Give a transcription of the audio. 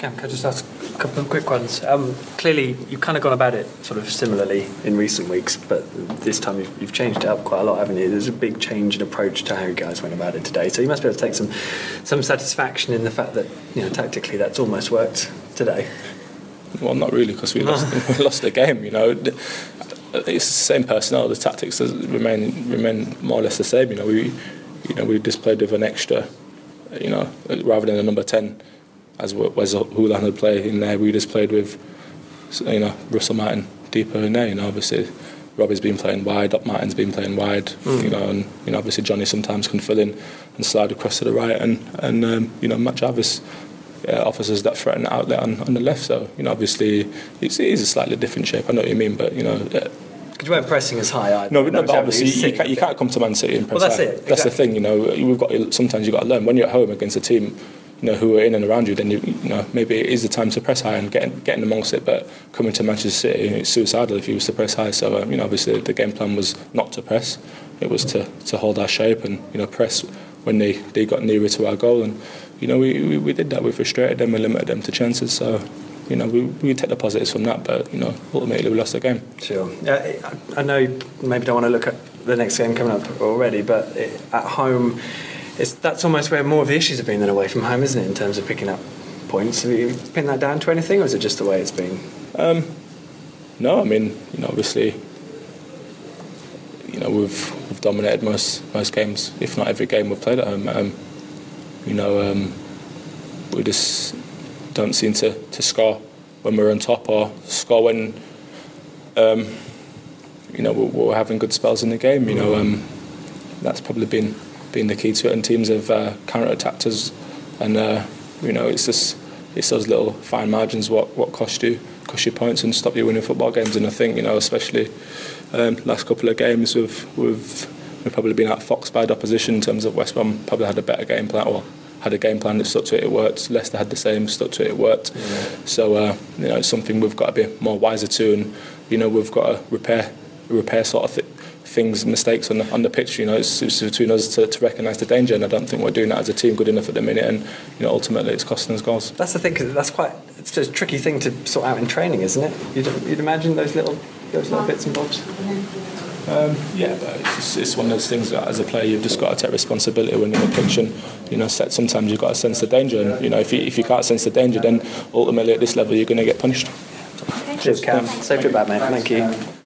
Cam, can I just ask a couple of quick ones? Clearly, you've kind of gone about it sort of similarly in recent weeks, but this time you've changed it up quite a lot, haven't you? There's a big change in approach to how you guys went about it today. So you must be able to take some satisfaction in the fact that, you know, tactically that's almost worked today. Well, not really, because we lost the game. You know, it's the same personnel. The tactics remain more or less the same. We just played with an extra. Rather than a number 10, as Wes Hoolahan had played in there, we just played with, Russell Martin deeper in there. Obviously, Robbie's been playing wide, Martin's been playing wide. And obviously Johnny sometimes can fill in and slide across to the right, and Matt Jarvis offers us that threat and outlet on the left. So obviously it is a slightly different shape. I know what you mean, but Because you weren't pressing as high either. No, but obviously you can't come to Man City and press high. That's it. That's exactly the thing. Sometimes you've got to learn when you're at home against a team, who are in and around you. Then maybe it is the time to press high and getting amongst it. But coming to Manchester City, it's suicidal if you was to press high. So obviously the game plan was not to press. It was to hold our shape and press when they got nearer to our goal. And we did that. We frustrated them. We limited them to chances. So. We take the positives from that, but ultimately we lost the game. Sure. I know you maybe don't want to look at the next game coming up already, but at home, that's almost where more of the issues have been than away from home, isn't it? In terms of picking up points, have you pinned that down to anything, or is it just the way it's been? No, I mean obviously, we've dominated most games, if not every game we've played at home. We just don't seem to score when we're on top, or score when we're having good spells in the game. That's probably been the key to it, and teams have counter-attacked us, and it's those little fine margins what cost you points and stop you winning football games. And I think especially last couple of games we've probably been outfoxed by the opposition in terms of West Brom probably had a better game plan, or had a game plan that stuck to it worked. Leicester had the same, stuck to it worked. Yeah. So it's something we've got to be more wiser to, and we've got to repair sort of things, mistakes on the pitch. It's between us to recognise the danger, and I don't think we're doing that as a team good enough at the minute, and ultimately it's costing us goals. That's the thing, because it's a tricky thing to sort out in training, isn't it? You'd imagine those little bits and bobs. Yeah, but it's one of those things that as a player you've just got to take responsibility when you're on the pitch, and sometimes you've got to sense the danger, and if you can't sense the danger, then ultimately at this level you're going to get punished. Cheers, Cam. Safe trip back, mate. Thank you.